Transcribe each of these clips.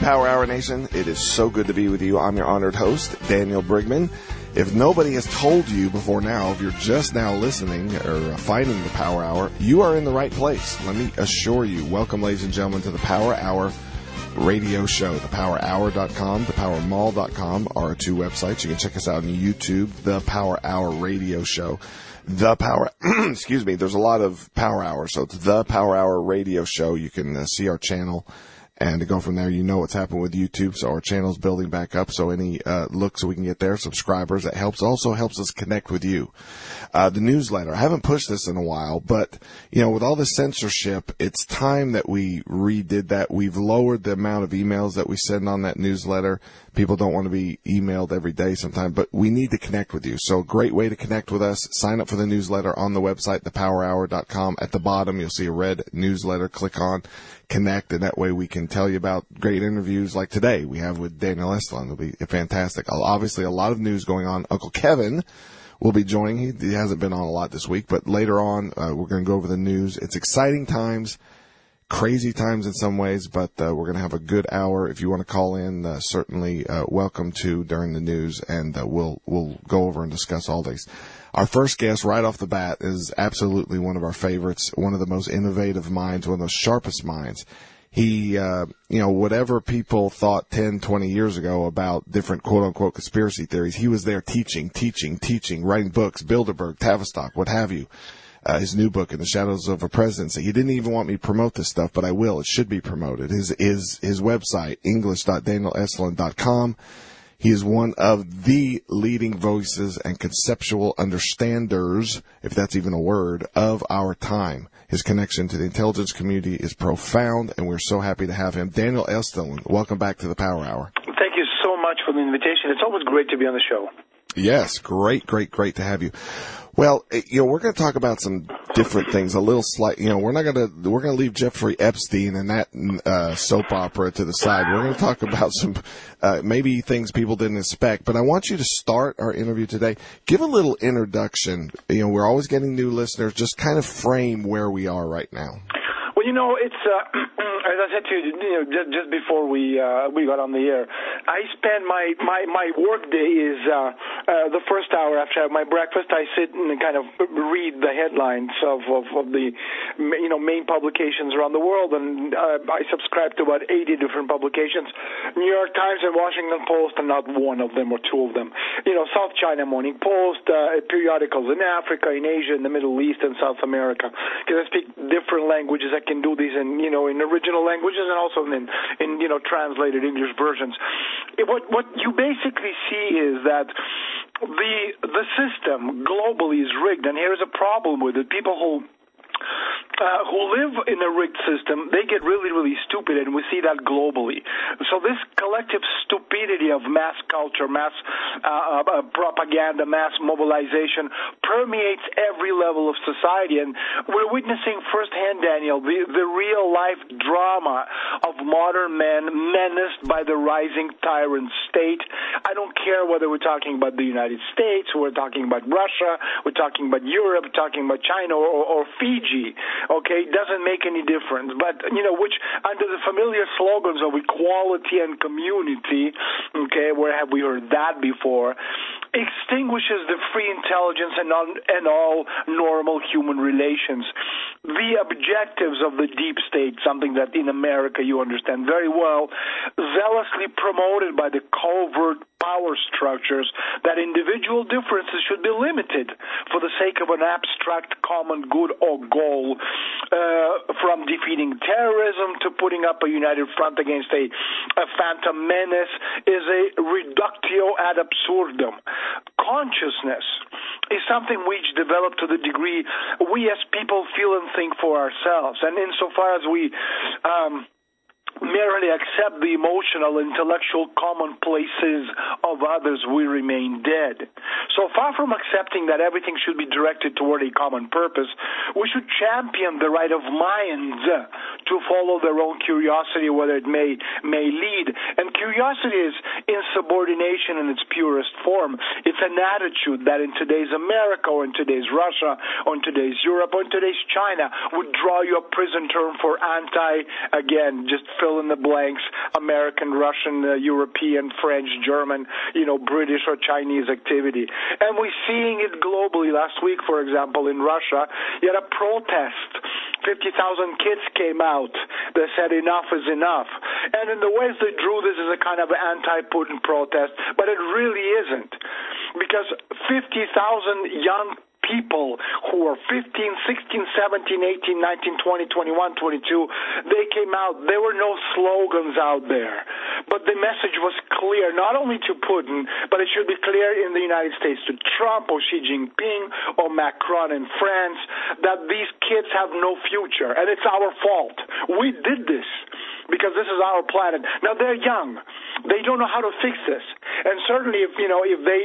Power Hour Nation. It is so good to be with you. I'm your honored host, Daniel Brigman. If nobody has told you before now, if you're just now listening or finding the Power Hour, you are in the right place. Let me assure you. Welcome, ladies and gentlemen, to the Power Hour radio show. ThePowerHour.com, ThePowerMall.com are our two websites. You can check us out on YouTube, The Power Hour radio show. Excuse me, there's a lot of Power Hour, so it's The Power Hour radio show. You can see our channel. And to go from there, you know what's happened with YouTube, so our channel's building back up, so any looks so we can get there, subscribers, that helps. Also helps us connect with you. The newsletter, I haven't pushed this in a while, but, you know, with all the censorship, it's time that we redid that. We've lowered the amount of emails that we send on that newsletter. People don't want to be emailed every day sometimes, but we need to connect with you. So a great way to connect with us, sign up for the newsletter on the website, thepowerhour.com. At the bottom, you'll see a red newsletter. Click on connect, and that way we can tell you about great interviews like today we have with Daniel Estulin. It'll be fantastic. Obviously, a lot of news going on. Uncle Kevin will be joining. He hasn't been on a lot this week, but later on, we're going to go over the news. It's exciting times. Crazy times in some ways, but we're going to have a good hour. If you want to call in, certainly welcome to during the news, and we'll go over and discuss all these. Our first guest right off the bat is absolutely one of our favorites, one of the most innovative minds, one of the sharpest minds. He, whatever people thought 10, 20 years ago about different quote-unquote conspiracy theories, he was there teaching, writing books, Bilderberg, Tavistock, what have you. His new book, In the Shadows of a Presidency. He didn't even want me to promote this stuff, but I will. It should be promoted. His website, english.danielestulin.com. He is one of the leading voices and conceptual understanders, if that's even a word, of our time. His connection to the intelligence community is profound, and we're so happy to have him. Daniel Estulin, welcome back to the Power Hour. Thank you so much for the invitation. It's always great to be on the show. Yes, great to have you. Well, we're going to talk about some different things, a little slight, we're going to leave Jeffrey Epstein and that soap opera to the side. We're going to talk about some, maybe things people didn't expect, but I want you to start our interview today. Give a little introduction. We're always getting new listeners. Just kind of frame where we are right now. Well, it's as I said to you, just before we got on the air, I spend my work day is the first hour after I have my breakfast. I sit and kind of read the headlines of the main publications around the world, and I subscribe to about 80 different publications, New York Times and Washington Post, and not one of them or two of them. South China Morning Post, periodicals in Africa, in Asia, in the Middle East, and South America. Because I speak different languages, I can do these in original languages and also in translated English versions. What you basically see is that the system globally is rigged, and here's a problem with it. People who live in a rigged system, they get really, really stupid, and we see that globally. So this collective stupidity of mass culture, mass propaganda, mass mobilization permeates every level of society, and we're witnessing firsthand, Daniel, the real-life drama of modern men menaced by the rising tyrant state. I don't care whether we're talking about the United States, we're talking about Russia, we're talking about Europe, we're talking about China or Fiji. Okay, doesn't make any difference. But, which under the familiar slogans of equality and community, okay, where have we heard that before, extinguishes the free intelligence and all normal human relations. The objectives of the deep state, something that in America you understand very well, zealously promoted by the covert power structures, that individual differences should be limited for the sake of an abstract common good or goal, from defeating terrorism to putting up a united front against a phantom menace, is a reductio ad absurdum. Consciousness is something which developed to the degree we as people feel and think for ourselves. And insofar as we merely accept the emotional, intellectual commonplaces of others, we remain dead. So far from accepting that everything should be directed toward a common purpose, we should champion the right of minds to follow their own curiosity, whether it may lead. And curiosity is insubordination in its purest form. It's an attitude that in today's America or in today's Russia or in today's Europe or in today's China would draw you a prison term for just fill in the blanks, American, Russian, European, French, German, British or Chinese activity. And we're seeing it globally. Last week, for example, in Russia, you had a protest. 50,000 kids came out. They said enough is enough. And in the West, they drew this as a kind of anti-Putin protest, but it really isn't. Because 50,000 young people who were 15, 16, 17, 18, 19, 20, 21, 22, they came out. There were no slogans out there. But the message was clear, not only to Putin, but it should be clear in the United States to Trump or Xi Jinping or Macron in France that these kids have no future. And it's our fault. We did this because this is our planet. Now, they're young. They don't know how to fix this. And certainly if they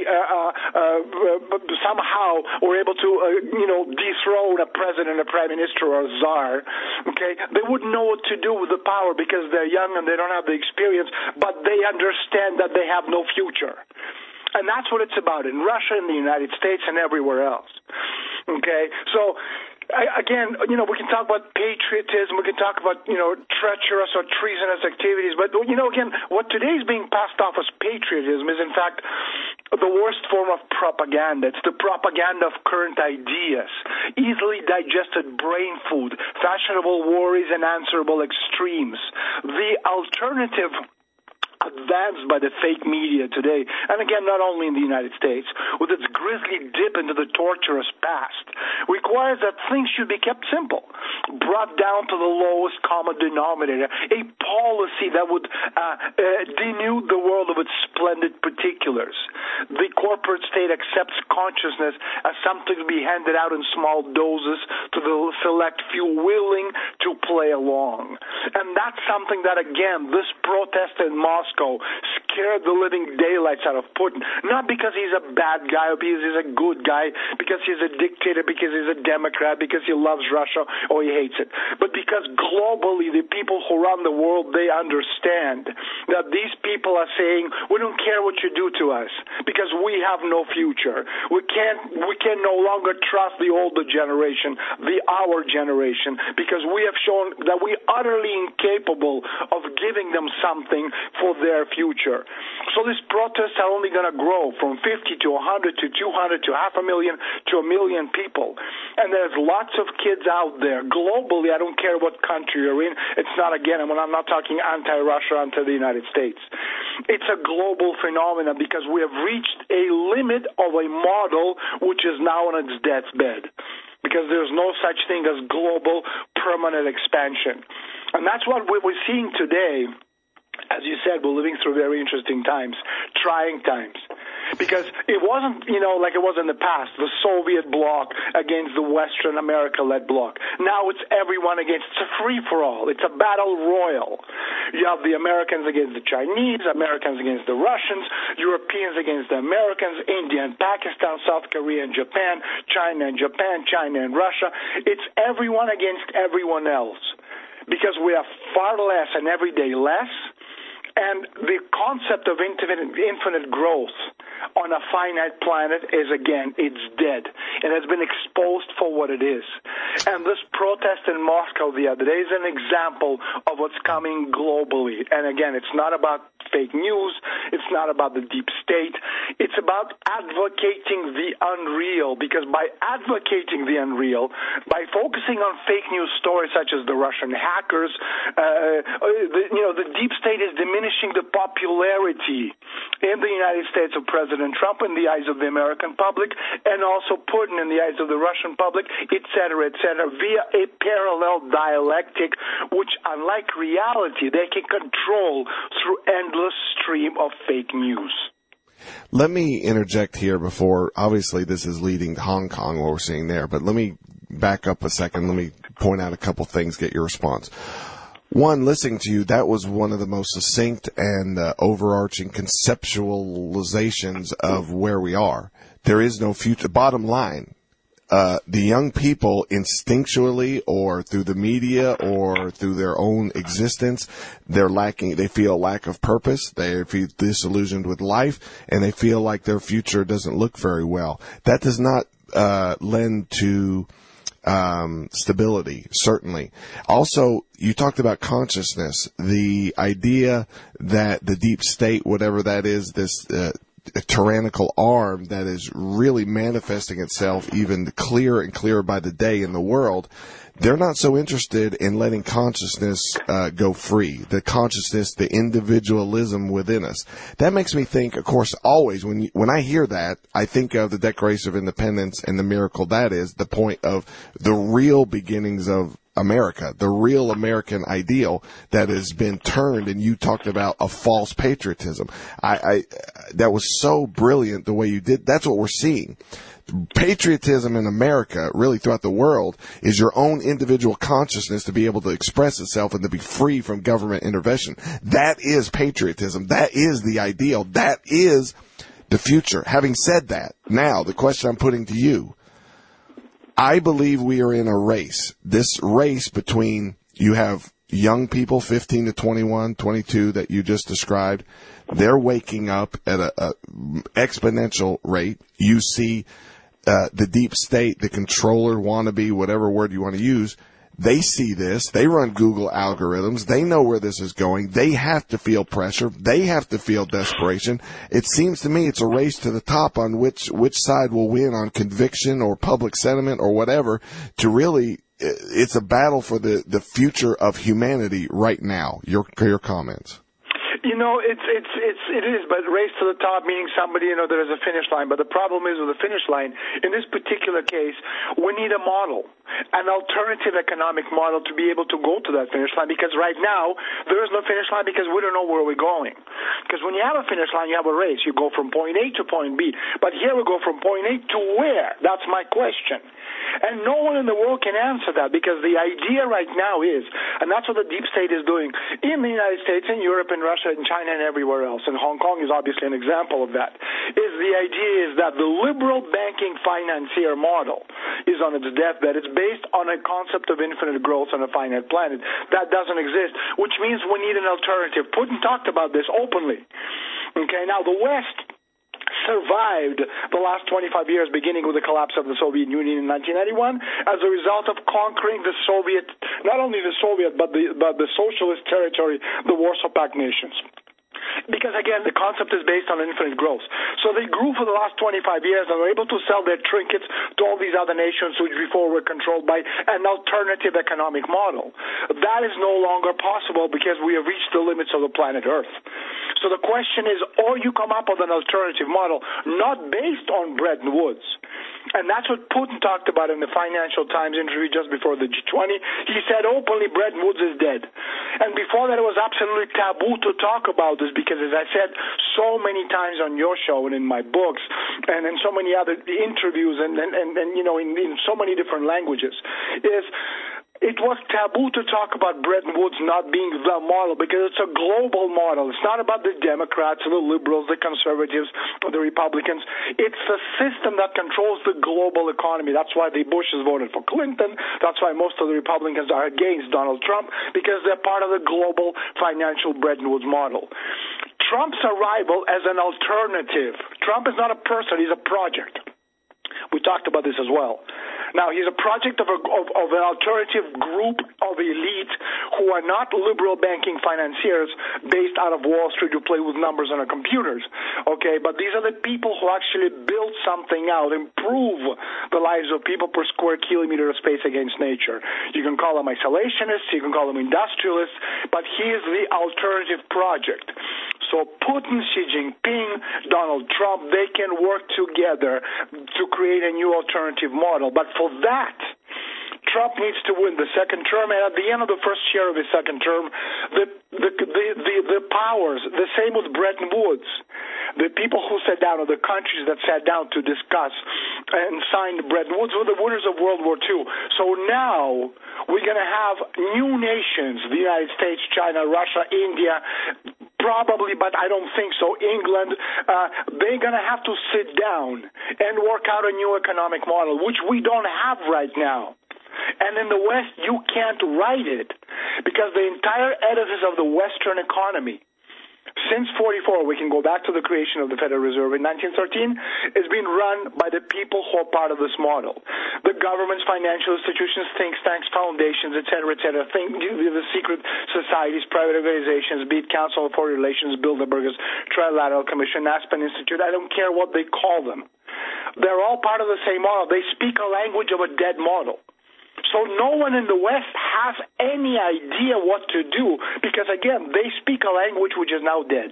somehow were able to, dethrone a president, a prime minister, or a czar, okay, they wouldn't know what to do with the power because they're young and they don't have the experience, but they understand that they have no future. And that's what it's about in Russia, in the United States, and everywhere else. Okay? So, again, we can talk about patriotism, we can talk about, treacherous or treasonous activities, but, again, what today is being passed off as patriotism is, in fact, the worst form of propaganda. It's the propaganda of current ideas, easily digested brain food, fashionable worries, and answerable extremes. The alternative advanced by the fake media today, and again, not only in the United States, with its grisly dip into the torturous past, requires that things should be kept simple, brought down to the lowest common denominator, a policy that would denude the world of its splendid particulars. The corporate state accepts consciousness as something to be handed out in small doses to the select few willing to play along. And that's something that, again, this protest in Moscow scared the living daylights out of Putin, not because he's a bad guy or because he's a good guy, because he's a dictator, because he's a Democrat, because he loves Russia or he hates it, but because globally the people who run the world, they understand that these people are saying, we don't care what you do to us because we have no future. We can no longer trust the older generation, our generation, because we have shown that we're utterly incapable of giving them something for their future. So these protests are only going to grow from 50 to 100 to 200 to 500,000 to 1 million people. And there's lots of kids out there globally. I don't care what country you're in. It's not, again, I'm not talking anti-Russia, anti-the United States. It's a global phenomenon because we have reached a limit of a model which is now on its deathbed, because there's no such thing as global permanent expansion. And that's what we're seeing today. As you said, we're living through very interesting times, trying times. Because it wasn't, like it was in the past, the Soviet bloc against the Western America-led bloc. Now it's everyone against. It's a free-for-all. It's a battle royal. You have the Americans against the Chinese, Americans against the Russians, Europeans against the Americans, India and Pakistan, South Korea and Japan, China and Russia. It's everyone against everyone else. Because we have far less and every day less. And the concept of infinite growth on a finite planet is, again, it's dead. It has been exposed for what it is. And this protest in Moscow the other day is an example of what's coming globally. And again, it's not about fake news. It's not about the deep state. It's about advocating the unreal, because by advocating the unreal, by focusing on fake news stories such as the Russian hackers, the deep state is diminishing the popularity in the United States of President Trump in the eyes of the American public, and also Putin in the eyes of the Russian public, et cetera, via a parallel dialectic, which, unlike reality, they can control through endless stream of fake news. Let me interject here before, obviously this is leading to Hong Kong, what we're seeing there, but let me back up a second. Let me point out a couple things, get your response. One, listening to you, that was one of the most succinct and overarching conceptualizations of where we are. There is no future. Bottom line, the young people instinctually or through the media or through their own existence, they feel a lack of purpose, they feel disillusioned with life, and they feel like their future doesn't look very well. That does not lend to stability, certainly. Also, you talked about consciousness, the idea that the deep state, whatever that is, this tyrannical arm that is really manifesting itself even clearer and clearer by the day in the world, they're not so interested in letting consciousness go free, the consciousness, the individualism within us. That makes me think, of course, always when I hear that, I think of the Declaration of Independence and the miracle that is, the point of the real beginnings of America, the real American ideal that has been turned, and you talked about a false patriotism. That was so brilliant the way you did. That's what we're seeing. Patriotism in America, really throughout the world, is your own individual consciousness to be able to express itself and to be free from government intervention. That is patriotism. That is the ideal. That is the future. Having said that, now the question I'm putting to you, I believe we are in a race. This race between, you have young people, 15 to 21, 22 that you just described. They're waking up at a exponential rate. You see the deep state, the controller, wannabe, whatever word you want to use, they see this. They run Google algorithms. They know where this is going. They have to feel pressure. They have to feel desperation. It seems to me it's a race to the top on which side will win on conviction or public sentiment or whatever. To really, it's a battle for the future of humanity right now. Your comments. You know, it is, but race to the top, meaning somebody, there is a finish line. But the problem is with the finish line, in this particular case, we need a model, an alternative economic model to be able to go to that finish line, because right now, there is no finish line because we don't know where we're going. Because when you have a finish line, you have a race. You go from point A to point B. But here we go from point A to where? That's my question. And no one in the world can answer that, because the idea right now is, and that's what the deep state is doing in the United States, in Europe, in Russia, in China, and everywhere else, and Hong Kong is obviously an example of that, is the idea is that the liberal banking financier model is on its deathbed. It's based on a concept of infinite growth on a finite planet. That doesn't exist, which means we need an alternative. Putin talked about this openly. Okay, now the West survived the last 25 years, beginning with the collapse of the Soviet Union in 1991, as a result of conquering the Soviet, not only the Soviet, but the socialist territory, the Warsaw Pact nations. Because, again, the concept is based on infinite growth. So they grew for the last 25 years and were able to sell their trinkets to all these other nations which before were controlled by an alternative economic model. That is no longer possible because we have reached the limits of the planet Earth. So the question is, or you come up with an alternative model not based on Bretton Woods. And that's what Putin talked about in the Financial Times interview just before the G20. He said openly Bretton Woods is dead. And before that, it was absolutely taboo to talk about this because, as I said so many times on your show and in my books and in so many other interviews and in so many different languages, is it was taboo to talk about Bretton Woods not being the model because it's a global model. It's not about the Democrats, the liberals, the conservatives, or the Republicans. It's the system that controls the global economy. That's why the Bushes voted for Clinton. That's why most of the Republicans are against Donald Trump, because they're part of the global financial Bretton Woods model. Trump's arrival as an alternative. Trump is not a person, he's a project. We talked about this as well. Now, he's a project of an alternative group of elite who are not liberal banking financiers based out of Wall Street who play with numbers on their computers. Okay, but these are the people who actually build something out, improve the lives of people per square kilometer of space against nature. You can call them isolationists, you can call them industrialists, but he is the alternative project. So Putin, Xi Jinping, Donald Trump, they can work together to create a new alternative model. But for that, Trump needs to win the second term, and at the end of the first year of his second term, the powers, the same with Bretton Woods, the people who sat down, or the countries that sat down to discuss and signed Bretton Woods, were the winners of World War II. So now we're going to have new nations, the United States, China, Russia, India, probably, but I don't think so, England. They're going to have to sit down and work out a new economic model, which we don't have right now. And in the West, you can't write it because the entire edifice of the Western economy since 44, we can go back to the creation of the Federal Reserve in 1913, it's been run by the people who are part of this model. The governments, financial institutions, think tanks, foundations, et cetera, the secret societies, private organizations, be it Council on Foreign Relations, Bilderbergers, Trilateral Commission, Aspen Institute, I don't care what they call them. They're all part of the same model. They speak a language of a dead model. So no one in the West has any idea what to do because, again, they speak a language which is now dead.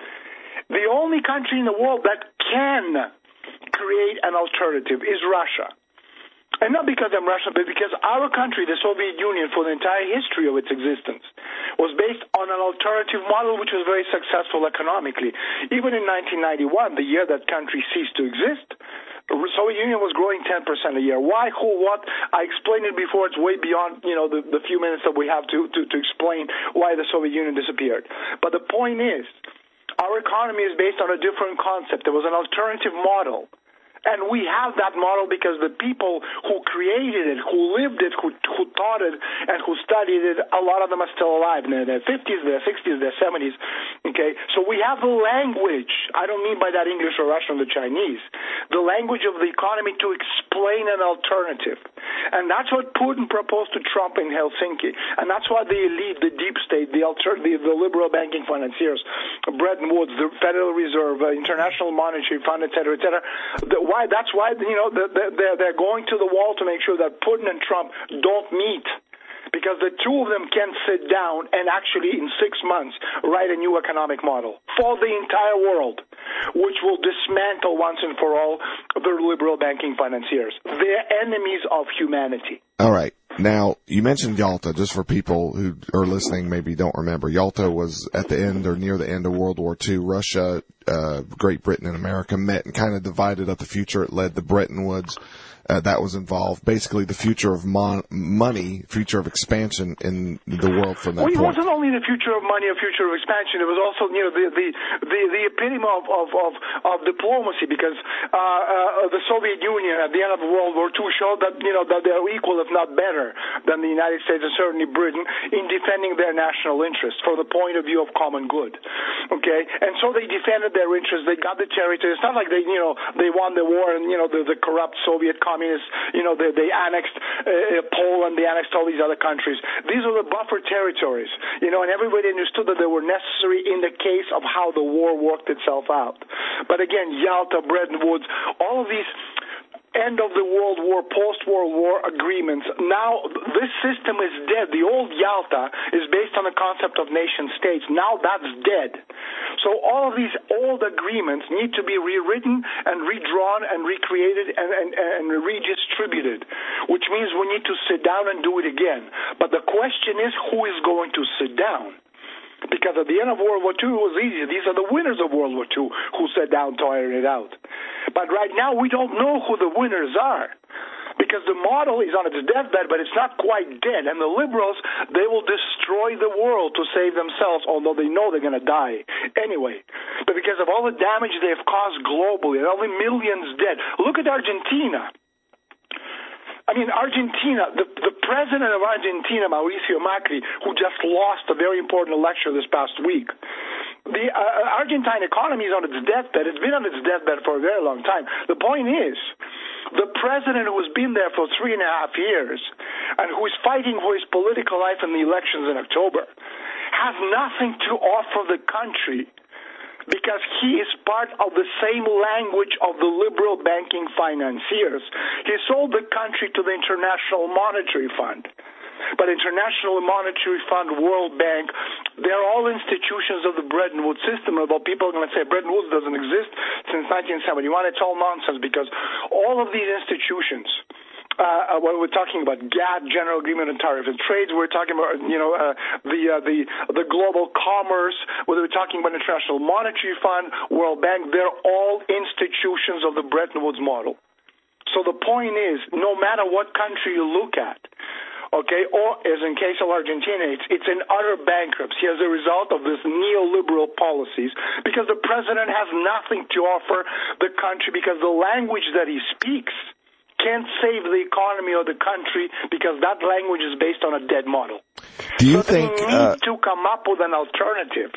The only country in the world that can create an alternative is Russia. And not because I'm Russian, but because our country, the Soviet Union, for the entire history of its existence, was based on an alternative model which was very successful economically. Even in 1991, the year that country ceased to exist, the Soviet Union was growing 10% a year. Why, who, what? I explained it before. It's way beyond, the few minutes that we have to explain why the Soviet Union disappeared. But the point is, our economy is based on a different concept. There was an alternative model. And we have that model because the people who created it, who lived it, who taught it, and who studied it, a lot of them are still alive in their 50s, their 60s, their 70s. Okay? So we have the language. I don't mean by that English or Russian or Chinese. The language of the economy to explain an alternative. And that's what Putin proposed to Trump in Helsinki. And that's why the elite, the deep state, the liberal banking financiers, Bretton Woods, the Federal Reserve, International Monetary Fund, et cetera, that's why they're going to the wall to make sure that Putin and Trump don't meet, because the two of them can sit down and actually in 6 months write a new economic model for the entire world, which will dismantle once and for all the liberal banking financiers. They're enemies of humanity. All right. Now, you mentioned Yalta, just for people who are listening maybe don't remember. Yalta was at the end or near the end of World War II. Russia, Great Britain, and America met and kind of divided up the future. It led to Bretton Woods. That was involved. Basically, the future of money, future of expansion in the world from that point. It wasn't only the future of money or future of expansion. It was also, the epitome of diplomacy, because the Soviet Union at the end of World War II showed that that they're equal, if not better, than the United States and certainly Britain in defending their national interests from the point of view of common good. Okay, and so they defended their interests. They got the territory. It's not like they won the war and the corrupt Soviet communists, they annexed Poland, they annexed all these other countries. These are the buffer territories, and everybody understood that they were necessary in the case of how the war worked itself out. But again, Yalta, Bretton Woods, all of these end of the World War, post-World War agreements. Now, this system is dead. The old Yalta is based on the concept of nation states. Now that's dead. So all of these old agreements need to be rewritten and redrawn and recreated and redistributed, which means we need to sit down and do it again. But the question is, who is going to sit down? Because at the end of World War II, it was easy. These are the winners of World War II who sat down to iron it out. But right now, we don't know who the winners are, because the model is on its deathbed, but it's not quite dead. And the liberals, they will destroy the world to save themselves, although they know they're going to die anyway. But because of all the damage they have caused globally, and all the millions dead. Look at Argentina. Argentina, the president of Argentina, Mauricio Macri, who just lost a very important election this past week. The Argentine economy is on its deathbed. It's been on its deathbed for a very long time. The point is, the president who has been there for 3.5 years and who is fighting for his political life in the elections in October has nothing to offer the country, because he is part of the same language of the liberal banking financiers. He sold the country to the International Monetary Fund. But International Monetary Fund, World Bank, they're all institutions of the Bretton Woods system. Although people are going to say Bretton Woods doesn't exist since 1971, it's all nonsense, because all of these institutions, when we're talking about GATT, General Agreement on Tariffs and Trades, we're talking about the global commerce, whether we're talking about International Monetary Fund, World Bank, they're all institutions of the Bretton Woods model. So the point is, no matter what country you look at, okay, or as in case of Argentina, it's in utter bankruptcy as a result of this neoliberal policies, because the president has nothing to offer the country, because the language that he speaks can't save the economy or the country, because that language is based on a dead model. Do you think they need to come up with an alternative?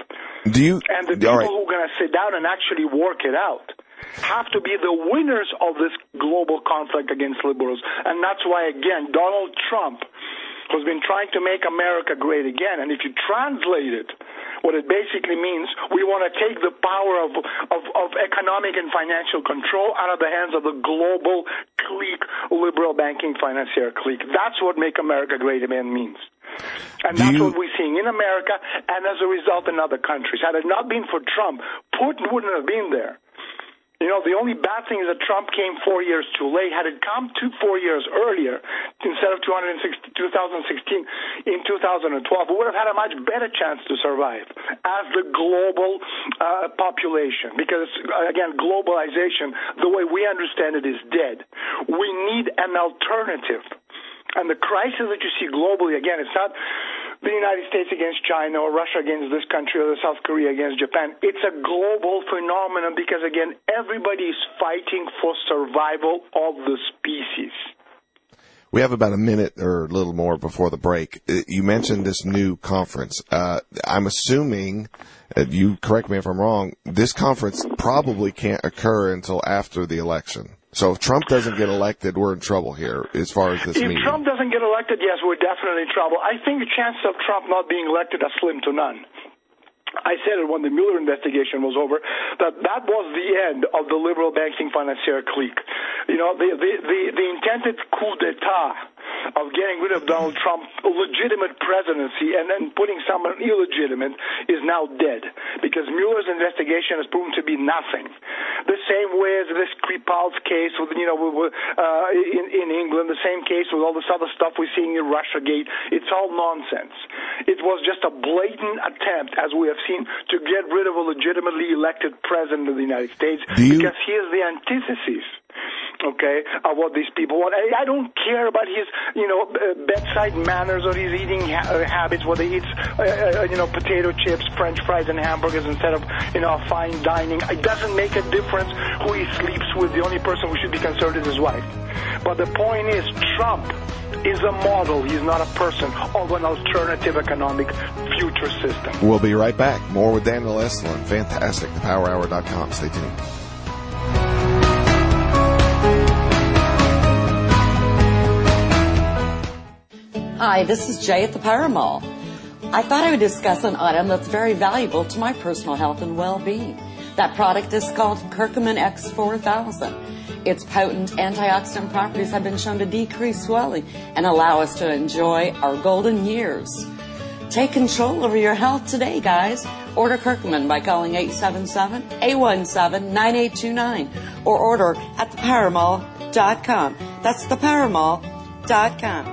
And the people who are going to sit down and actually work it out have to be the winners of this global conflict against liberals. And that's why, again, Donald Trump has been trying to make America great again. And if you translate it, what it basically means, we want to take the power of economic and financial control out of the hands of the global clique, liberal banking financier clique. That's what make America great again means. And that's what we're seeing in America and as a result in other countries. Had it not been for Trump, Putin wouldn't have been there. You know, the only bad thing is that Trump came 4 years too late. Had it come 4 years earlier, instead of 2016, in 2012, we would have had a much better chance to survive as the global population. Because, again, globalization, the way we understand it, is dead. We need an alternative. And the crisis that you see globally, again, it's not the United States against China or Russia against this country or South Korea against Japan. It's a global phenomenon because, again, everybody is fighting for survival of the species. We have about a minute or a little more before the break. You mentioned this new conference. I'm assuming, you correct me if I'm wrong, this conference probably can't occur until after the election. So if Trump doesn't get elected, we're in trouble here as far as this meeting. If Trump doesn't get elected, yes, we're definitely in trouble. I think the chances of Trump not being elected are slim to none. I said it when the Mueller investigation was over, that was the end of the liberal banking financier clique. You know, the intended coup d'etat of getting rid of Donald Trump's legitimate presidency and then putting someone illegitimate is now dead because Mueller's investigation has proven to be nothing. The same way as this Skripal's case with, you know, in England, the same case with all this other stuff we're seeing in Russiagate. It's all nonsense. It was just a blatant attempt, as we have seen, to get rid of a legitimately elected president of the United States because he is the antithesis, okay, of what these people want. I don't care about his, you know, bedside manners or his eating habits, whether he eats, you know, potato chips, French fries, and hamburgers instead of, you know, fine dining. It doesn't make a difference who he sleeps with. The only person who should be concerned is his wife. But the point is, Trump is a model. He's not a person of an alternative economic future system. We'll be right back. More with Daniel Estulin. Fantastic. ThePowerHour.com. Stay tuned. Hi, this is Jay at the Power Mall. I thought I would discuss an item that's very valuable to my personal health and well-being. That product is called Curcumin X4000. Its potent antioxidant properties have been shown to decrease swelling and allow us to enjoy our golden years. Take control over your health today, guys. Order Curcumin by calling 877-817-9829 or order at thepowermall.com. That's thepowermall.com.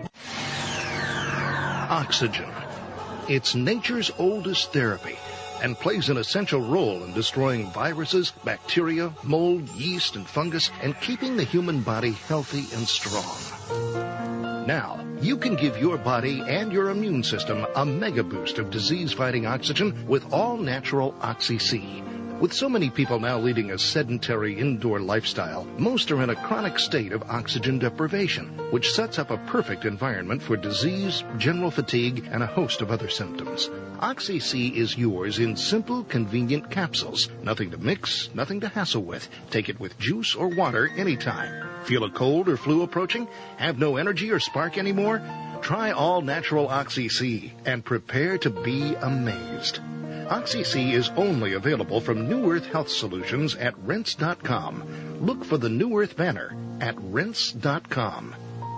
Oxygen. It's nature's oldest therapy and plays an essential role in destroying viruses, bacteria, mold, yeast, and fungus, and keeping the human body healthy and strong. Now, you can give your body and your immune system a mega boost of disease-fighting oxygen with all-natural Oxy-C. With so many people now leading a sedentary indoor lifestyle, most are in a chronic state of oxygen deprivation, which sets up a perfect environment for disease, general fatigue, and a host of other symptoms. Oxy-C is yours in simple, convenient capsules. Nothing to mix, nothing to hassle with. Take it with juice or water anytime. Feel a cold or flu approaching? Have no energy or spark anymore? Try all-natural Oxy-C and prepare to be amazed. Oxy-C is only available from New Earth Health Solutions at Rense.com. Look for the New Earth banner at Rense.com.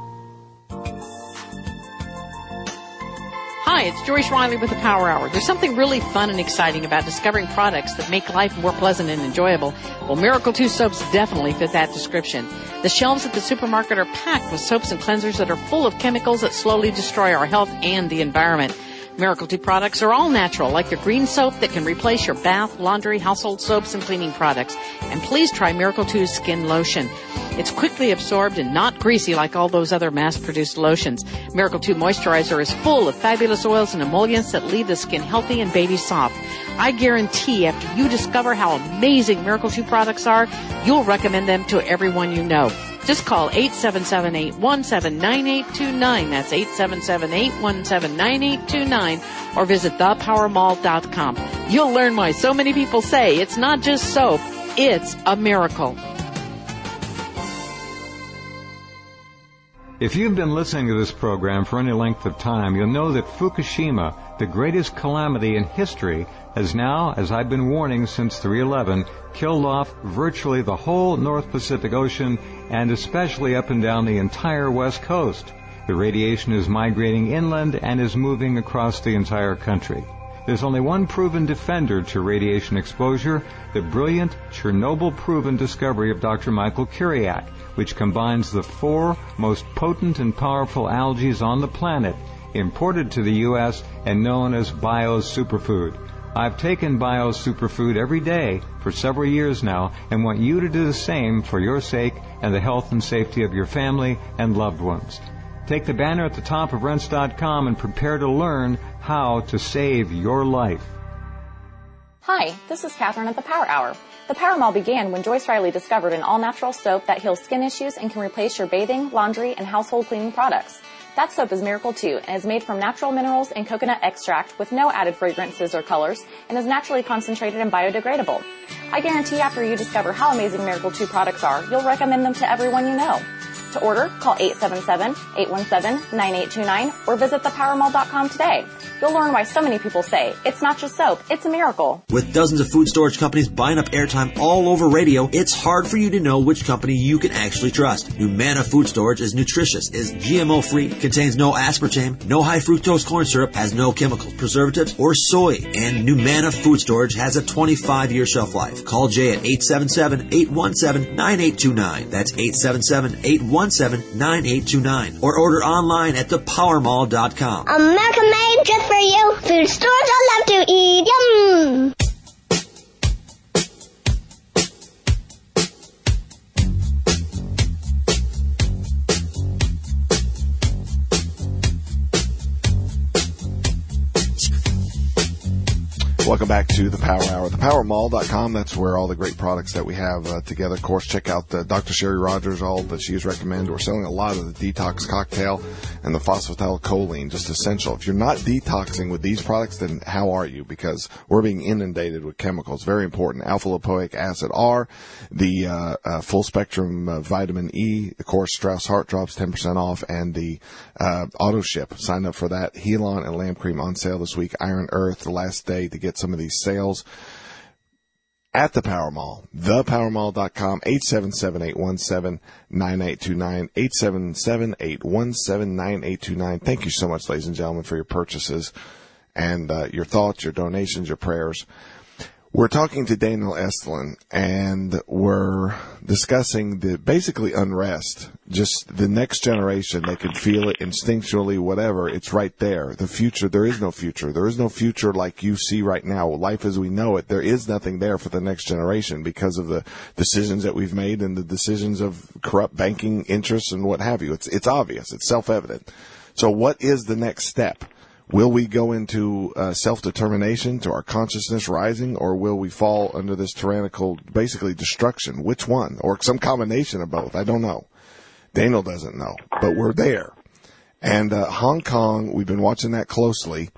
Hi, it's Joyce Riley with the Power Hour. There's something really fun and exciting about discovering products that make life more pleasant and enjoyable. Well, Miracle 2 soaps definitely fit that description. The shelves at the supermarket are packed with soaps and cleansers that are full of chemicals that slowly destroy our health and the environment. Miracle 2 products are all natural, like their green soap that can replace your bath, laundry, household soaps, and cleaning products. And please try Miracle 2's skin lotion. It's quickly absorbed and not greasy like all those other mass-produced lotions. Miracle 2 moisturizer is full of fabulous oils and emollients that leave the skin healthy and baby soft. I guarantee after you discover how amazing Miracle 2 products are, you'll recommend them to everyone you know. Just call 877-817-9829. That's 877-817-9829. Or visit thepowermall.com. You'll learn why so many people say it's not just soap, it's a miracle. If you've been listening to this program for any length of time, you'll know that Fukushima, the greatest calamity in history, has now, as I've been warning since 3/11, killed off virtually the whole North Pacific Ocean and especially up and down the entire West Coast. The radiation is migrating inland and is moving across the entire country. There's only one proven defender to radiation exposure, the brilliant Chernobyl-proven discovery of Dr. Michael Kiriak, which combines the 4 most potent and powerful algae on the planet, imported to the U.S. and known as Bio's Superfood. I've taken Bio's Superfood every day for several years now and want you to do the same for your sake and the health and safety of your family and loved ones. Take the banner at the top of rense.com and prepare to learn how to save your life. Hi, this is Catherine at the Power Hour. The Power Mall began when Joyce Riley discovered an all-natural soap that heals skin issues and can replace your bathing, laundry, and household cleaning products. That soap is Miracle 2 and is made from natural minerals and coconut extract with no added fragrances or colors and is naturally concentrated and biodegradable. I guarantee after you discover how amazing Miracle 2 products are, you'll recommend them to everyone you know. To order, call 877-817-9829 or visit thepowermall.com today. You'll learn why so many people say, it's not just soap, it's a miracle. With dozens of food storage companies buying up airtime all over radio, it's hard for you to know which company you can actually trust. Numanna Food Storage is nutritious, is GMO-free, contains no aspartame, no high fructose corn syrup, has no chemicals, preservatives, or soy. And Numanna Food Storage has a 25-year shelf life. Call Jay at 877-817-9829. That's 877-817-9829. Or order online at thepowermall.com. America made just for you. Food stores I love to eat. Yum! Welcome back to the Power Hour, thepowermall.com. That's where all the great products that we have together. Of course, check out Dr. Sherry Rogers, all that she has recommended. We're selling a lot of the detox cocktail and the phosphatidylcholine, just essential. If you're not detoxing with these products, then how are you? Because we're being inundated with chemicals. Very important. Alpha-lipoic acid R, the full spectrum vitamin E, of course, Strauss Heart Drops, 10% off, and the auto ship. Sign up for that. Helon and Lamb Cream on sale this week. Iron Earth, the last day to get some of these sales at the Power Mall. Thepowermall.com, 877-817-9829, 877-817-9829. Thank you so much, ladies and gentlemen, for your purchases and your thoughts, your donations, your prayers. We're talking to Daniel Estulin, and we're discussing the basically unrest, just the next generation. They can feel it instinctually, whatever. It's right there. The future, there is no future. There is no future like you see right now. Life as we know it, there is nothing there for the next generation because of the decisions that we've made and the decisions of corrupt banking interests and what have you. It's obvious. It's self-evident. So what is the next step? Will we go into self-determination, to our consciousness rising, or will we fall under this tyrannical, basically, destruction? Which one? Or some combination of both? I don't know. Daniel doesn't know, but we're there. And Hong Kong, we've been watching that closely.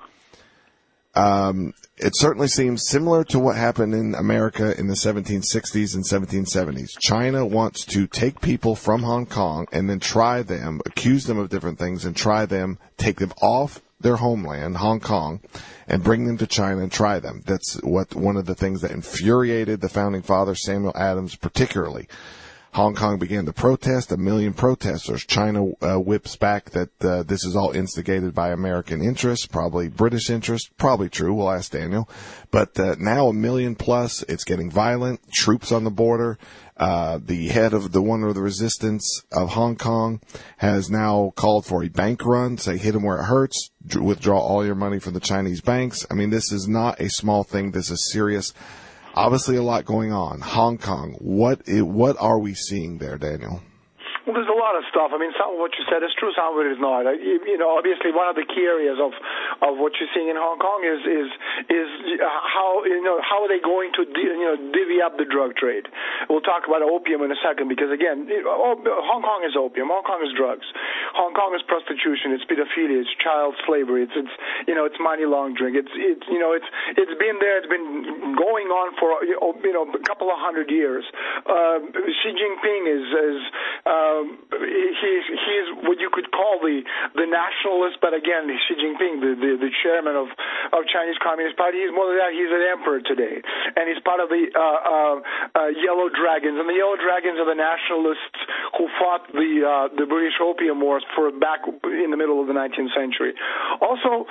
It certainly seems similar to what happened in America in the 1760s and 1770s. China wants to take people from Hong Kong and then try them, accuse them of different things, and try them, take them off their homeland, Hong Kong, and bring them to China and try them. That's one of the things that infuriated the founding father, Samuel Adams, particularly. Hong Kong began to protest, 1 million protesters. China whips back that this is all instigated by American interests, probably British interests, probably true. We'll ask Daniel. But now 1 million plus, it's getting violent, troops on the border. The head of the one of the resistance of Hong Kong has now called for a bank run, say hit them where it hurts, withdraw all your money from the Chinese banks. I mean, this is not a small thing. This is serious. Obviously a lot going on. Hong Kong, what are we seeing there, Daniel? Well, there's a lot of stuff. I mean, some of what you said is true, some of it is not. You know, obviously one of the key areas of of what you're seeing in Hong Kong is how are they going to divvy up the drug trade? We'll talk about opium in a second because again, Hong Kong is opium, Hong Kong is drugs, Hong Kong is prostitution, it's pedophilia, it's child slavery, it's money laundering, it's been there, it's been going on for a couple of 100 years. Xi Jinping he's what you could call the nationalist, but again, Xi Jinping, the chairman of Chinese Communist Party, he's more than that. He's an emperor today, and he's part of the Yellow Dragons, and the Yellow Dragons are the nationalists who fought the British Opium Wars back in the middle of the 19th century. Also,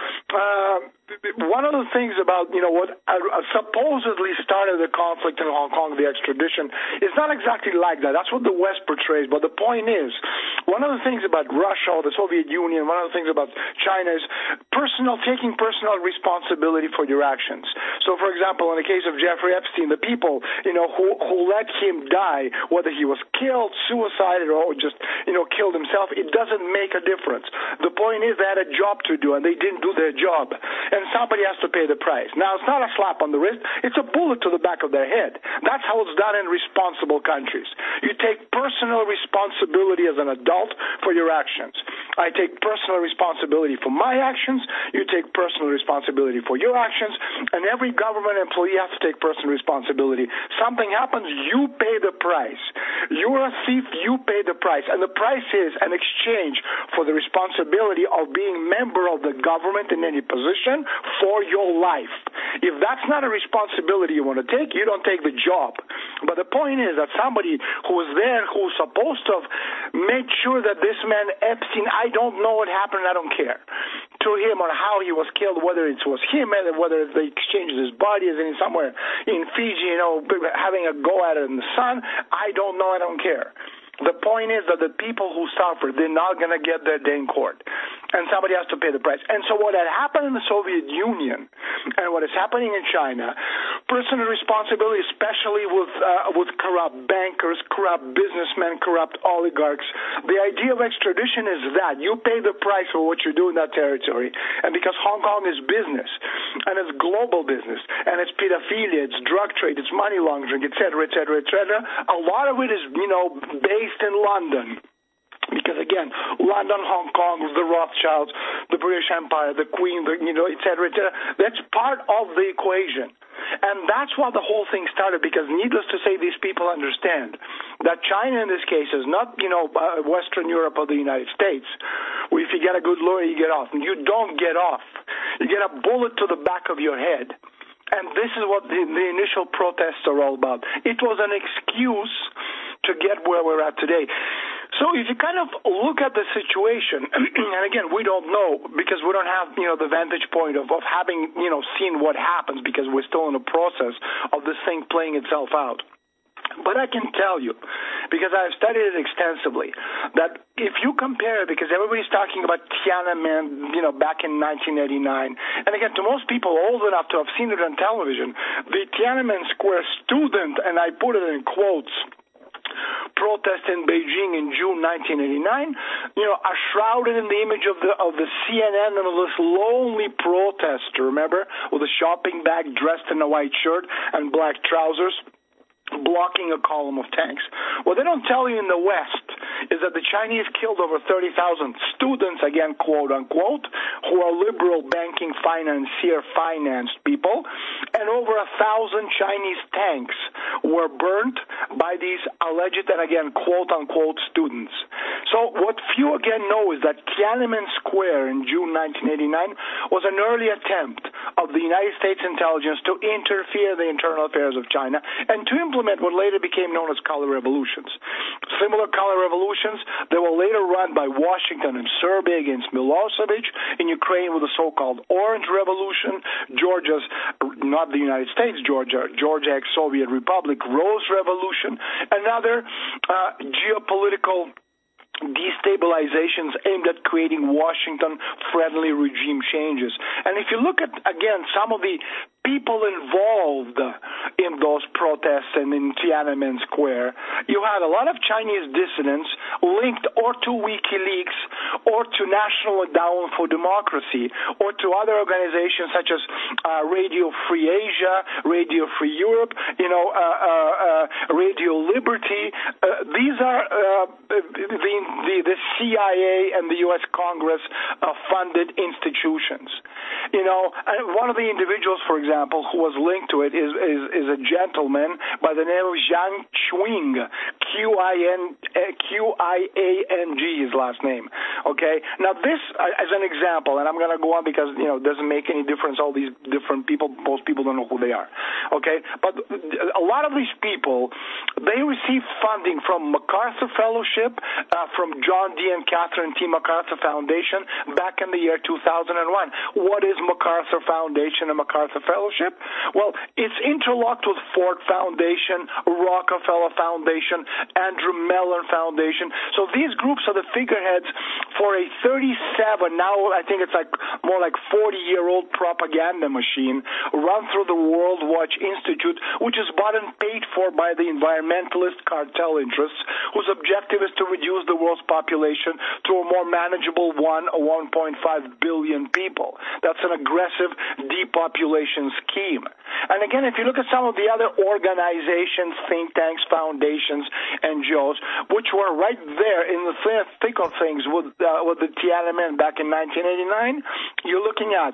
one of the things about what supposedly started the conflict in Hong Kong, the extradition, is not exactly like that. That's what the West portrays. But the point is, one of the things about Russia or the Soviet Union, one of the things about China is taking personal responsibility for your actions. So, for example, in the case of Jeffrey Epstein, the people who let him die, whether he was killed, suicided, or just killed himself, it doesn't make a difference. The point is they had a job to do and they didn't do their job. And somebody has to pay the price. Now, it's not a slap on the wrist. It's a bullet to the back of their head. That's how it's done in responsible countries. You take personal responsibility as an adult for your actions. I take personal responsibility for my actions. You take personal responsibility for your actions. And every government employee has to take personal responsibility. Something happens, you pay the price. You're a thief, you pay the price. And the price is an exchange for the responsibility of being member of the government in any position for your life. If that's not a responsibility you want to take, you don't take the job. But the point is that somebody who was there, who's supposed to have made sure that this man Epstein, I don't know what happened, I don't care, to him or how he was killed, whether it was him, whether they exchanged his body as in somewhere in Fiji, having a go at it in the sun, I don't know, I don't care. The point is that the people who suffer, they're not going to get their day in court. And somebody has to pay the price. And so what had happened in the Soviet Union and what is happening in China, personal responsibility, especially with corrupt bankers, corrupt businessmen, corrupt oligarchs, the idea of extradition is that you pay the price for what you do in that territory. And because Hong Kong is business, and it's global business, and it's pedophilia, it's drug trade, it's money laundering, et cetera, et cetera, et cetera, a lot of it is, based in London. Because again, London, Hong Kong, the Rothschilds, the British Empire, the Queen, et cetera, that's part of the equation. And that's why the whole thing started, because needless to say, these people understand that China in this case is not, Western Europe or the United States, where if you get a good lawyer, you get off. And you don't get off. You get a bullet to the back of your head. And this is what the initial protests are all about. It was an excuse to get where we're at today. So if you kind of look at the situation, and again, we don't know because we don't have, the vantage point of having, seen what happens because we're still in the process of this thing playing itself out. But I can tell you, because I've studied it extensively, that if you compare, because everybody's talking about Tiananmen, back in 1989, and again, to most people old enough to have seen it on television, the Tiananmen Square student, and I put it in quotes, protest in Beijing in June 1989, are shrouded in the image of the CNN and of this lonely protester, remember, with a shopping bag, dressed in a white shirt and black trousers, blocking a column of tanks. What they don't tell you in the West is that the Chinese killed over 30,000 students, again, quote unquote, who are liberal banking financed people, and over 1,000 Chinese tanks were burnt by these alleged, and again, quote unquote, students. So what few again know is that Tiananmen Square in June 1989 was an early attempt of the United States intelligence to interfere in the internal affairs of China and to implement what later became known as color revolutions. Similar color revolutions that were later run by Washington and Serbia against Milosevic, in Ukraine with the so-called Orange Revolution, Georgia's, not the United States, Georgia ex-Soviet Republic, Rose Revolution, and other geopolitical destabilizations aimed at creating Washington-friendly regime changes. And if you look at, again, some of the people involved in those protests and in Tiananmen Square. You had a lot of Chinese dissidents linked or to WikiLeaks or to National Endowment for Democracy or to other organizations such as Radio Free Asia, Radio Free Europe, Radio Liberty. These are the CIA and the U.S. Congress funded institutions. And one of the individuals, for example, who was linked to it is a gentleman by the name of Zhang Qing, Qiang, his last name. Okay? Now this, as an example, and I'm going to go on because, it doesn't make any difference, all these different people, most people don't know who they are. Okay? But a lot of these people, they receive funding from MacArthur Fellowship, from John D. and Catherine T. MacArthur Foundation back in the year 2001. What is MacArthur Foundation and MacArthur Fellowship? Well, it's interlocked with Ford Foundation, Rockefeller Foundation, Andrew Mellon Foundation. So these groups are the figureheads for a 37, now I think it's more like 40-year-old propaganda machine run through the World Watch Institute, which is bought and paid for by the environmentalist cartel interests, whose objective is to reduce the world's population to a more manageable 1 or 1.5 billion people. That's an aggressive depopulation scheme. And again, if you look at some of the other organizations, think tanks, foundations, NGOs, which were right there in the thick of things with the Tiananmen back in 1989, you're looking at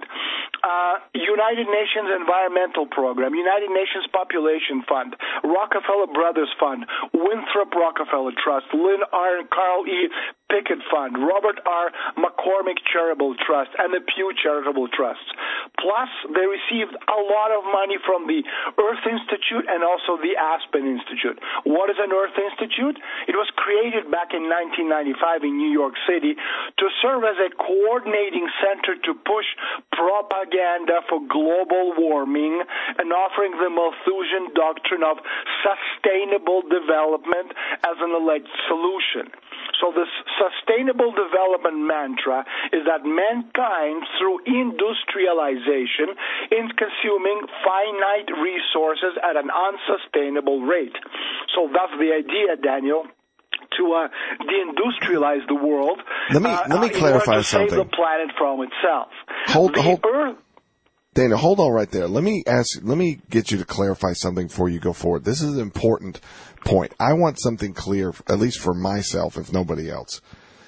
United Nations Environmental Program, United Nations Population Fund, Rockefeller Brothers Fund, Winthrop Rockefeller Trust, Lynn R. and Carl E. Pickett Fund, Robert R. McCormick Charitable Trust, and the Pew Charitable Trusts. Plus, they received a lot of money from the Earth Institute and also the Aspen Institute. What is an Earth Institute? It was created back in 1995 in New York City to serve as a coordinating center to push propaganda for global warming and offering the Malthusian doctrine of sustainable development as an alleged solution. So this sustainable development mantra is that mankind, through industrialization, is consuming finite resources at an unsustainable rate. So that's the idea, Daniel, to deindustrialize the world. Let me clarify something. Save the planet from itself. Dana, hold on right there. Let me get you to clarify something before you go forward. This is an important point. I want something clear, at least for myself, if nobody else.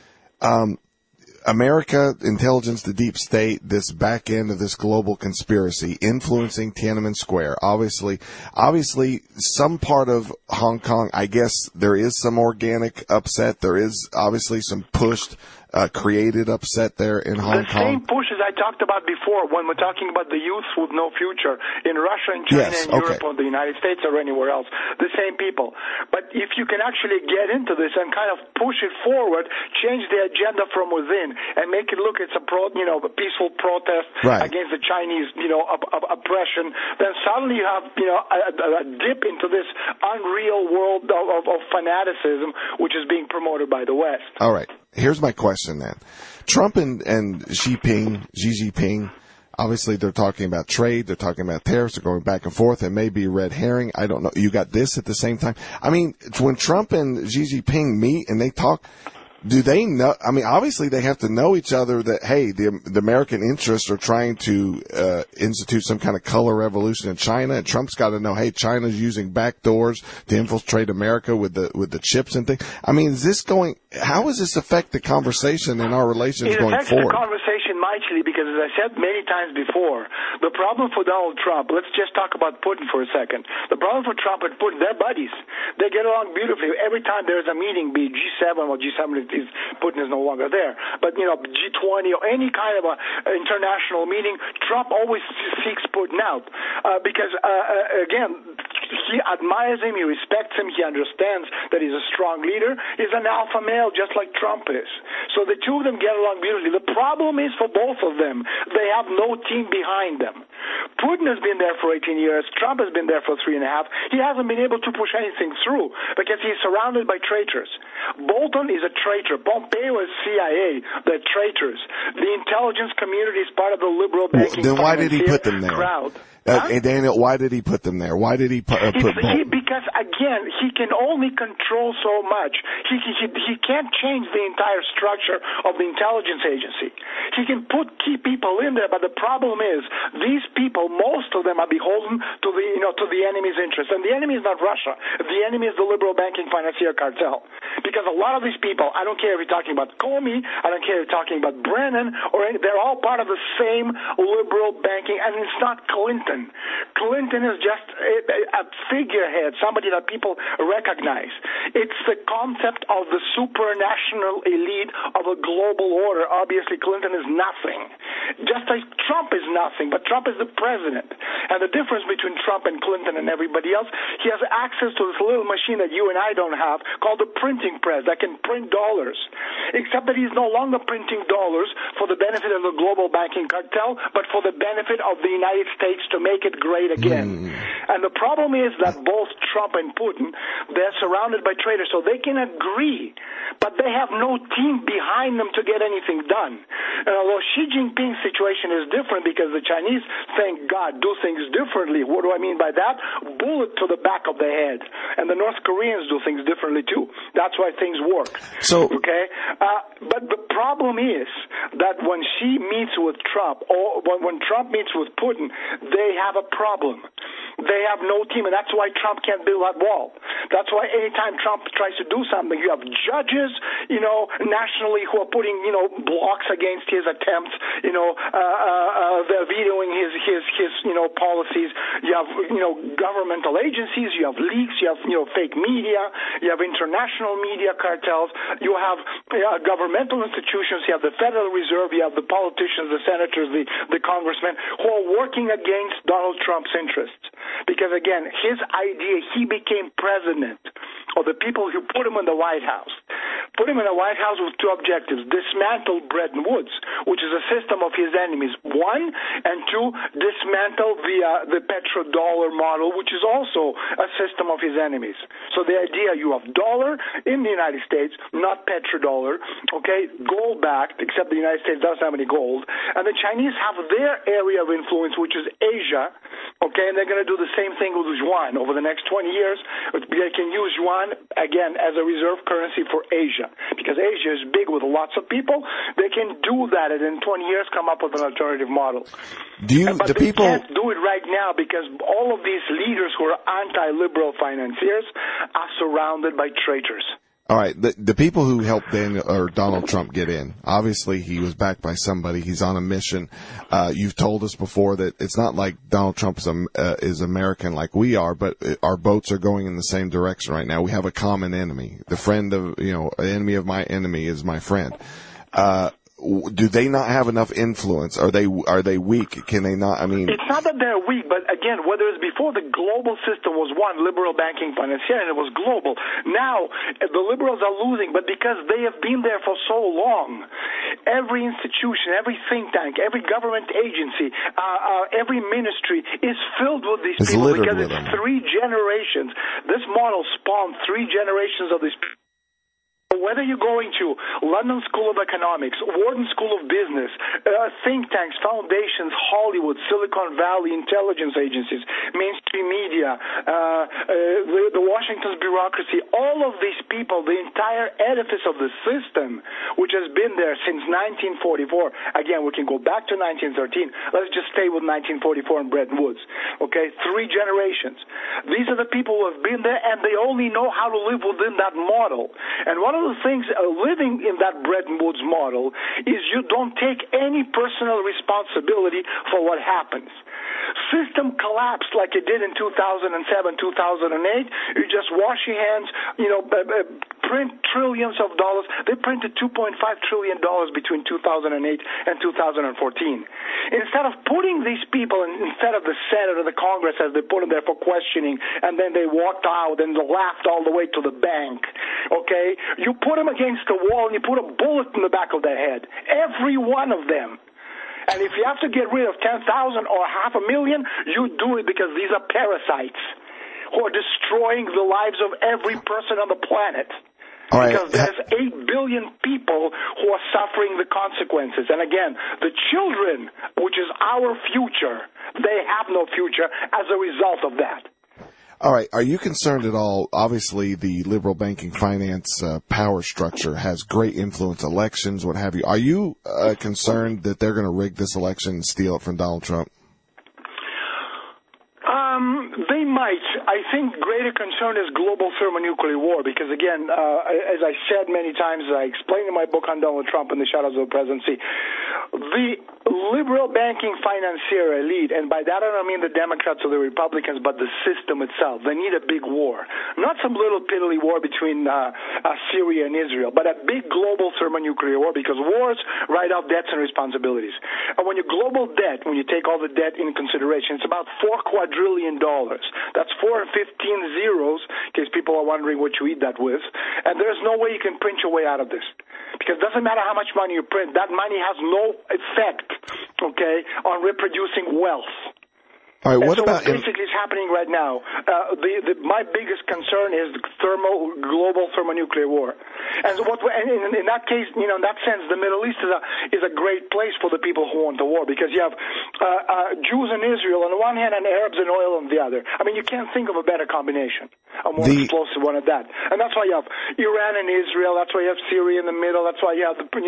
America, intelligence, the deep state, this back end of this global conspiracy influencing Tiananmen Square. Obviously, some part of Hong Kong, I guess there is some organic upset. There is obviously some pushed, created upset there in Hong Kong. The same push as I talked about before when we're talking about the youth with no future in Russia and China and Europe or the United States or anywhere else. The same people. But if you can actually get into this and kind of push it forward, change the agenda from within and make it look it's a peaceful protest against the Chinese, oppression, then suddenly you have, a dip into this unreal world of fanaticism which is being promoted by the West. All right. Here's my question then. Trump and Xi Jinping, obviously they're talking about trade, they're talking about tariffs, they're going back and forth. It may be a red herring. I don't know. You got this at the same time. I mean, when Trump and Xi Jinping meet and they talk, do they know? I mean, obviously they have to know each other that, hey, the American interests are trying to institute some kind of color revolution in China, and Trump's got to know, hey, China's using back doors to infiltrate America with the chips and things. I mean, how does this affect the conversation in our relations going forward? It affects the conversation mightily because, as I said many times before, the problem for Donald Trump, let's just talk about Putin for a second. The problem for Trump and Putin, they're buddies. They get along beautifully. Every time there's a meeting, be it G7 or G7 Putin is no longer there. But, G20 or any kind of a international meeting, Trump always seeks Putin out. Because, again, he admires him, he respects him, he understands that he's a strong leader. He's an alpha male just like Trump is. So the two of them get along beautifully. The problem is for both of them, they have no team behind them. Putin has been there for 18 years. Trump has been there for 3.5. He hasn't been able to push anything through because he's surrounded by traitors. Bolton is a traitor. Pompeo is CIA. They're traitors. The intelligence community is part of the liberal banking then why did he put them there? Crowd. Daniel, why did he put them there? Why did he put Bolton? Because, again, he can only control so much. He can't change the entire structure of the intelligence agency. He can put key people in there, but the problem is these people, most of them are beholden to the enemy's interest. And the enemy is not Russia. The enemy is the liberal banking financier cartel. Because a lot of these people, I don't care if you're talking about Comey, I don't care if you're talking about Brennan, they're all part of the same liberal banking, and it's not Clinton. Clinton is just a figurehead, somebody that people recognize. It's the concept of the supranational elite of a global order. Obviously, Clinton is nothing. Just like Trump is nothing, but Trump is the president. And the difference between Trump and Clinton and everybody else, he has access to this little machine that you and I don't have called the printing press that can print dollars. Except that he's no longer printing dollars for the benefit of the global banking cartel, but for the benefit of the United States to make it great again. And the problem is that both Trump and Putin, they're surrounded by traitors, so they can agree, but they have no team behind them to get anything done. And although Xi Jinping's situation is different because the Chinese, thank God, do things differently. What do I mean by that? Bullet to the back of the head. And the North Koreans do things differently too. That's why things work. But the problem is that when Xi meets with Trump, or when Trump meets with Putin, they have a problem. They have no team, and that's why Trump can't build that wall. That's why anytime Trump tries to do something, you have judges, nationally who are putting, blocks against his attempts, they're vetoing his policies. You have, governmental agencies, you have leaks, you have, fake media, you have international media cartels, you have governmental institutions, you have the Federal Reserve, you have the politicians, the senators, the congressmen who are working against Donald Trump's interests. Because, again, his idea, he became president, or the people who put him in the White House. Put him in the White House with two objectives: dismantle Bretton Woods, which is a system of his enemies, one, and two, dismantle the petrodollar model, which is also a system of his enemies. So the idea, you have dollar in the United States, not petrodollar, okay, gold-backed, except the United States doesn't have any gold, and the Chinese have their area of influence, which is Asia, okay, and they're going to do the same thing with yuan. Over the next 20 years, they can use yuan, again, as a reserve currency for Asia. Because Asia is big with lots of people, they can do that and in 20 years come up with an alternative model. But they can't do it right now because all of these leaders who are anti-liberal financiers are surrounded by traitors. All right, the people who helped Donald Trump get in, obviously he was backed by somebody. He's on a mission. You've told us before that it's not like Donald Trump is American like we are, but our boats are going in the same direction right now. We have a common enemy. The friend of, enemy of my enemy is my friend. Do they not have enough influence? Are they weak? Can they not? It's not that they're weak, but again, whether it's before the global system was one liberal banking financier and it was global. Now the liberals are losing, but because they have been there for so long, every institution, every think tank, every government agency, every ministry is filled with these people because it's 3 generations. This model spawned 3 generations of these people. Whether you're going to London School of Economics, Wharton School of Business, think tanks, foundations, Hollywood, Silicon Valley intelligence agencies, mainstream media, the Washington's bureaucracy, all of these people, the entire edifice of the system, which has been there since 1944. Again, we can go back to 1913. Let's just stay with 1944 and Bretton Woods. Okay, 3 generations. These are the people who have been there, and they only know how to live within that model. And one of the things living in that Bretton Woods model is you don't take any personal responsibility for what happens. System collapsed like it did in 2007, 2008. You just wash your hands, print trillions of dollars. They printed $2.5 trillion between 2008 and 2014. Instead of putting these people, instead of the Senate or the Congress as they put them there for questioning, and then they walked out and laughed all the way to the bank, okay? You put them against the wall and you put a bullet in the back of their head. Every one of them. And if you have to get rid of 10,000 or 500,000, you do it because these are parasites who are destroying the lives of every person on the planet. All right. Because there's 8 billion people who are suffering the consequences. And again, the children, which is our future, they have no future as a result of that. All right. Are you concerned at all? Obviously, the liberal banking finance power structure has great influence, elections, what have you. Are you concerned that they're going to rig this election and steal it from Donald Trump? They might. I think greater concern is global thermonuclear war because, again, as I said many times, I explained in my book on Donald Trump and the Shadows of the Presidency, the liberal banking financier elite, and by that I don't mean the Democrats or the Republicans, but the system itself, they need a big war. Not some little piddly war between Syria and Israel, but a big global thermonuclear war because wars write off debts and responsibilities. And when your global debt, when you take all the debt in consideration, it's about $4 quadrillion. That's 4 and 15 zeros, in case people are wondering what you eat that with. And there's no way you can print your way out of this. Because it doesn't matter how much money you print, that money has no effect, okay, on reproducing wealth. All right, what so about basically is happening right now? My biggest concern is the global thermonuclear war, and in that case, in that sense, the Middle East is a great place for the people who want the war because you have Jews and Israel on the one hand and Arabs and oil on the other. I mean, you can't think of a better combination, a more explosive one at that. And that's why you have Iran and Israel. That's why you have Syria in the middle. That's why you have the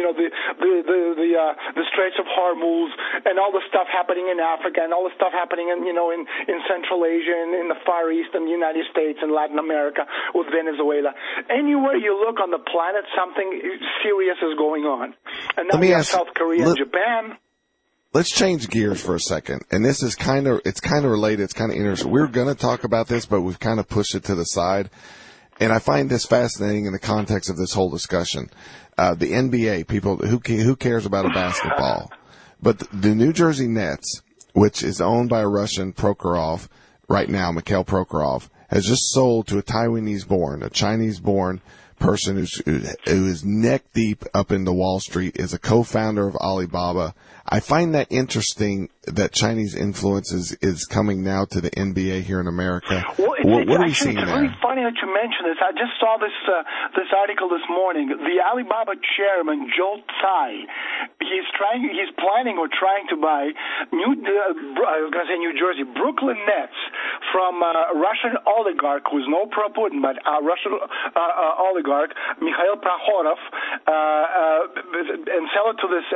Straits of Hormuz and all the stuff happening in Africa and all the stuff happening in Central Asia and in the Far East and the United States and Latin America with Venezuela. Anywhere you look on the planet, something serious is going on. And now we have South Korea and Japan. Let's change gears for a second. And this is it's kind of related. It's kind of interesting. We're going to talk about this, but we've kind of pushed it to the side. And I find this fascinating in the context of this whole discussion. The NBA, people, who cares about a basketball? But the New Jersey Nets, which is owned by a Russian Prokhorov right now, Mikhail Prokhorov, has just sold to a Chinese-born person who is neck deep up into Wall Street, is a co-founder of Alibaba. I find that interesting that Chinese influence is coming now to the NBA here in America. Well, what are we seeing there? It's really funny that you mention this. I just saw this article this morning. The Alibaba chairman, Joe Tsai, he's planning or trying to buy New Jersey, Brooklyn Nets from Russian oligarch who's no pro-Putin, but Russian oligarch, Mikhail Prokhorov, and sell it to this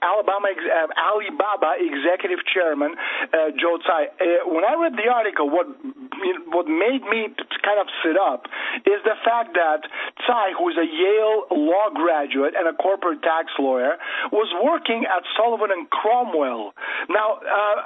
Alibaba executive chairman, Joe Tsai. When I read the article, what made me kind of sit up is the fact that Tsai, who is a Yale law graduate and a corporate tax lawyer, was working at Sullivan and Cromwell. Now,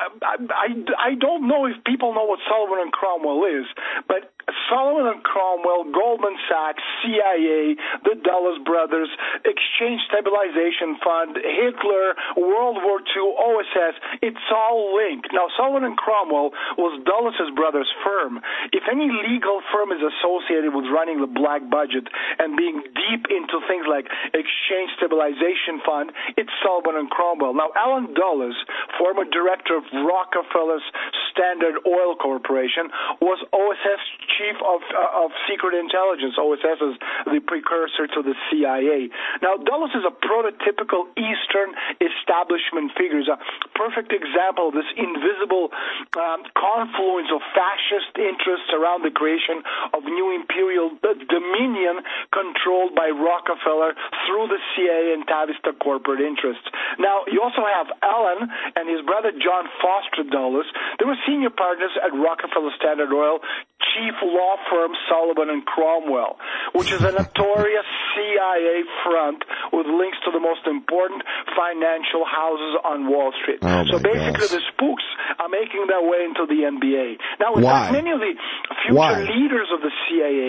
I don't know if people know what Sullivan and Cromwell is, but Sullivan and Cromwell, Goldman Sachs, CIA, the Dulles Brothers, Exchange Stabilization Fund, Hitler, World War II, OSS, it's all linked. Now, Sullivan and Cromwell was Dulles brothers' firm. If any legal firm is associated with running the black budget and being deep into things like Exchange Stabilization Fund, it's Sullivan and Cromwell. Now, Alan Dulles, former director of Rockefeller's Standard Oil Corporation, was OSS chief of secret intelligence. OSS is the precursor to the CIA. Now, Dulles is a prototypical Eastern establishment figure. He's a perfect example of this invisible confluence of fascist interests around the creation of new imperial dominion controlled by Rockefeller through the CIA and Tavista corporate interests. Now, you also have Alan and his brother John Foster Dulles. They were senior partners at Rockefeller Standard Oil, chief law firm Sullivan and Cromwell, which is a notorious CIA front with links to the most important financial houses on Wall Street. So basically, the spooks are making their way into the NBA. Now, in fact, many of the future leaders of the CIA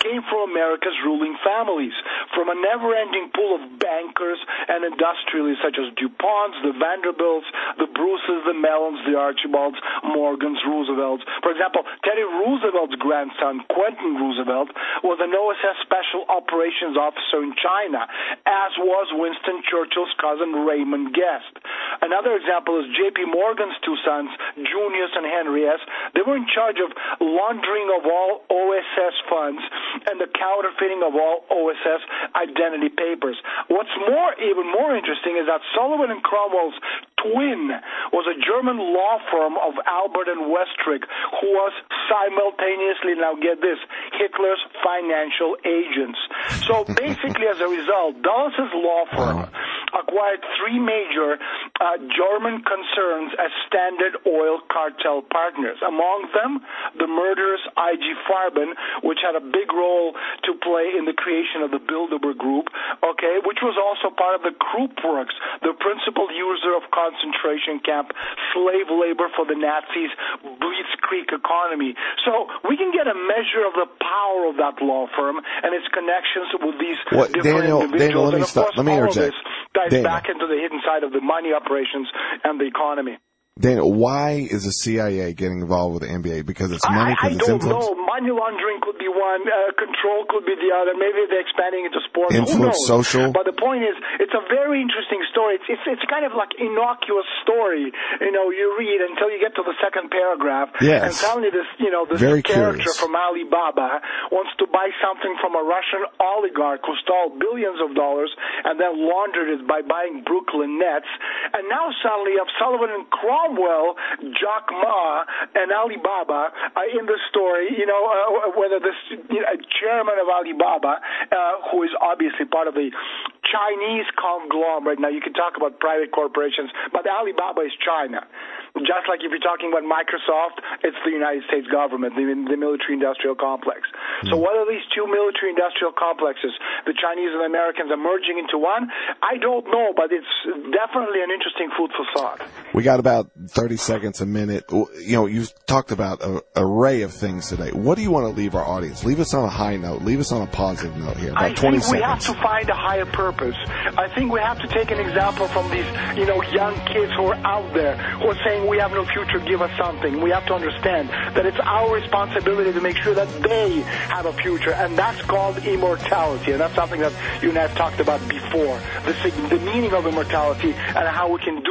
came from America's ruling families, from a never-ending pool of bankers and industrialists such as DuPonts, the Vanderbilts, the Bruces, the Mellons, the Archibalds, Morgans, Roosevelts. For example, Teddy Roosevelt's grandson, Quentin Roosevelt, was an OSS Special Operations Officer in China, as was Winston Churchill's cousin Raymond Guest. Another example is J.P. Morgan's two sons, Junius and Henry S. They were in charge of laundering of all OSS funds and the counterfeiting of all OSS identity papers. What's even more interesting is that Sullivan and Cromwell's twin was a German law firm of Albert and Westrick, who was simultaneously, now get this, Hitler's financial agents. So basically, as a result, Dulles' law firm acquired three major German concerns as Standard Oil cartel partners. Among them, the murderous I.G. Farben, which had a big role to play in the creation of the Bilderberg Group, which was also part of the Krupp Works, the principal user of concentration camp slave labor for the Nazis' Blitzkrieg economy. So we can get a measure of the power of that law firm and its connections with these different individuals. Daniel, let me interject. Dives back into the hidden side of the money operations and the economy. Daniel, why is the CIA getting involved with the NBA? Because it's money, because it's influence? I don't know. Money laundering could be one. Control could be the other. Maybe they're expanding into sports. Influence, social. But the point is, it's a very interesting story. It's kind of like innocuous story. You read until you get to the second paragraph. Yes. And suddenly this character from Alibaba wants to buy something from a Russian oligarch who stole billions of dollars and then laundered it by buying Brooklyn Nets. And now suddenly you have Sullivan and Cromwell, Jack Ma, and Alibaba in the story, whether this chairman of Alibaba, who is obviously part of the Chinese conglomerate. Now, you can talk about private corporations, but Alibaba is China. Just like if you're talking about Microsoft, it's the United States government, the military-industrial complex. So whether these two military-industrial complexes, the Chinese and the Americans, are merging into one, I don't know, but it's definitely an interesting food for thought. We got about 30 seconds, a minute. You've talked about an array of things today. What do you want to leave our audience? Leave us on a high note. Leave us on a positive note here. About 20 seconds. We have to find a higher purpose. I think we have to take an example from these, young kids who are out there who are saying we have no future, give us something. We have to understand that it's our responsibility to make sure that they have a future, and that's called immortality, and that's something that you and I have talked about before, the meaning of immortality and how we can do.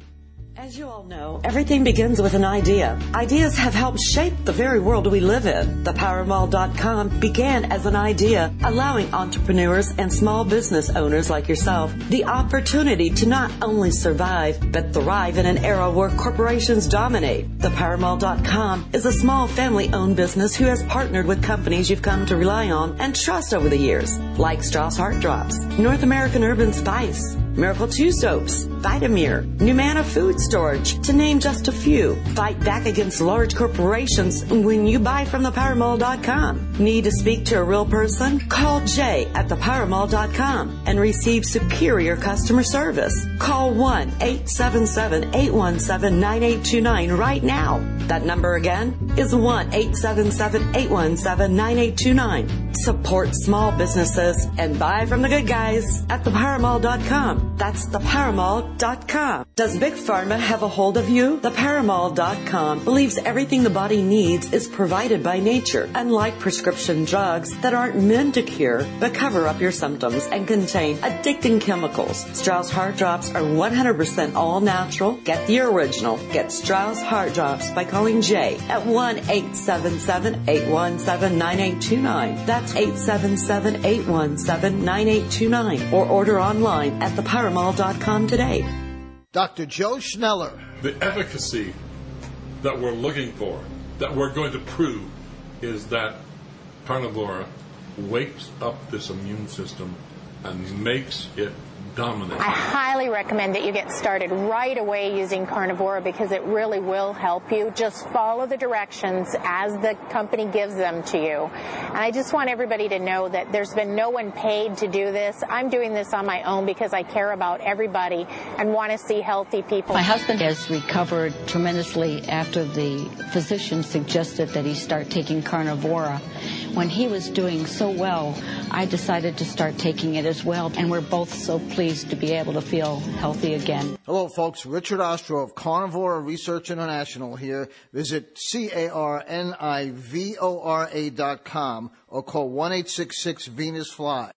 As you all know, everything begins with an idea. Ideas have helped shape the very world we live in. ThePowerMall.com began as an idea, allowing entrepreneurs and small business owners like yourself the opportunity to not only survive, but thrive in an era where corporations dominate. ThePowerMall.com is a small family-owned business who has partnered with companies you've come to rely on and trust over the years, like Strauss Heart Drops, North American Urban Spice, Miracle 2 Soaps, Vitamir, Numana Food Storage, to name just a few. Fight back against large corporations when you buy from ThePowerMall.com. Need to speak to a real person? Call Jay at ThePowerMall.com and receive superior customer service. Call 1-877-817-9829 right now. That number again is 1-877-817-9829. Support small businesses and buy from the good guys at ThePowerMall.com. That's ThePowerMall.com. Does Big Pharma have a hold of you? ThePowerMall.com believes everything the body needs is provided by nature, unlike prescription drugs that aren't meant to cure but cover up your symptoms and contain addicting chemicals. Strauss Heart Drops are 100% all natural. Get the original. Get Strauss Heart Drops by calling Jay at 1-877-817-9829. That's 877-817-9829. Or order online at ThePowerMall.com today. Dr. Joe Schneller. The efficacy that we're looking for, that we're going to prove, is that carnivora wakes up this immune system and makes it dominate. I highly recommend that you get started right away using Carnivora because it really will help you. Just follow the directions as the company gives them to you. And I just want everybody to know that there's been no one paid to do this. I'm doing this on my own because I care about everybody and want to see healthy people. My husband has recovered tremendously after the physician suggested that he start taking Carnivora. When he was doing so well, I decided to start taking it as well, and we're both so pleased to be able to feel healthy again. Hello, folks. Richard Ostro of Carnivora Research International here. Visit CARNIVORA.com or call 1-866-VENUS-FLY.